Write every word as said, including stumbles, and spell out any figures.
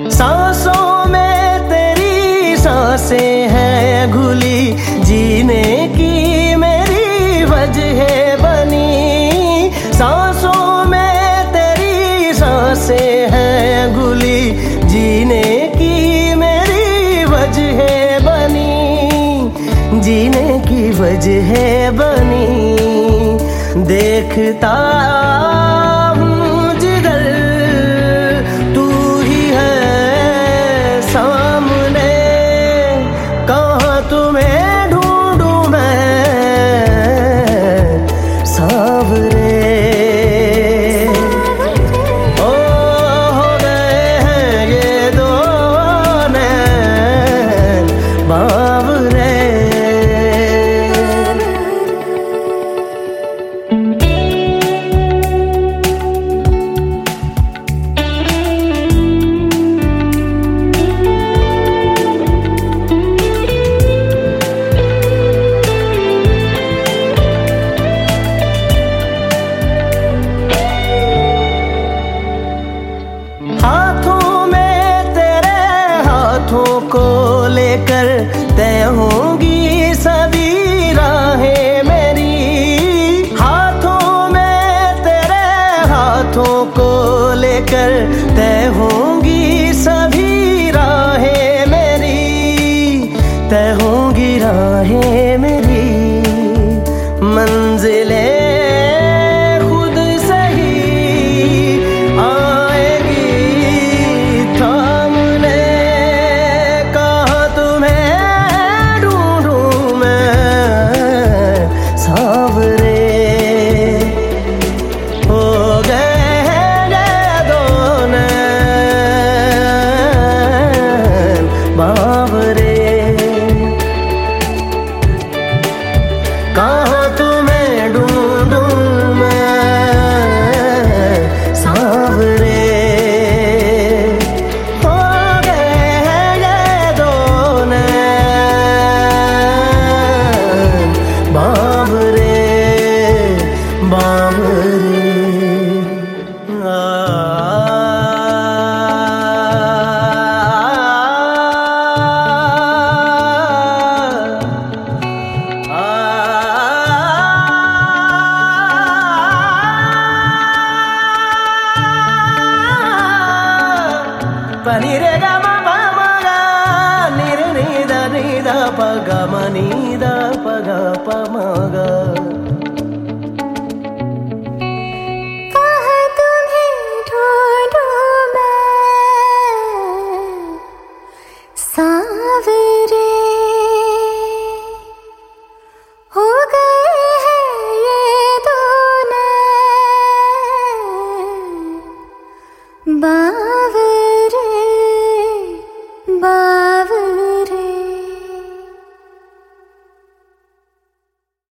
सांसों में तेरी सांसें हैं घुली, जीने की मेरी वजह बनी। सांसों में तेरी सांसें हैं घुली, जीने की मेरी वजह बनी, जीने की वजह बनी। देखता हूँ जिधर तू ही है सामने, कहाँ तुम्हें ढूंढूं मैं सांवरे। ओ हो गए हैं ये दो नैन बावरे। हाथों में तेरे हाथों को लेकर तय होंगी सभी राहें मेरी। हाथों में तेरे हाथों को लेकर तय होंगी सभी राहें मेरी, तय होंगी राहें मेरी। मंजिलें खुद से ही आएगी थामने, कहाँ तुम्हें ढूंढूं मैं सांवरे। हो गए हैं ये दो नैन बावरे, कहाँ तुम्हें ढूंढूं मैं सांवरे। हो गए हैं ये दो नैन बावरे, बावरे। पनी रे गा मा पा मा गा, नी रे नी दा नी दा प गा मा नी दा प गा प मा गा। कहाँ तुम्हें ढूंढूं मैं सांवरे। हो गए हैं ये दो नैन बावरे, बावरे।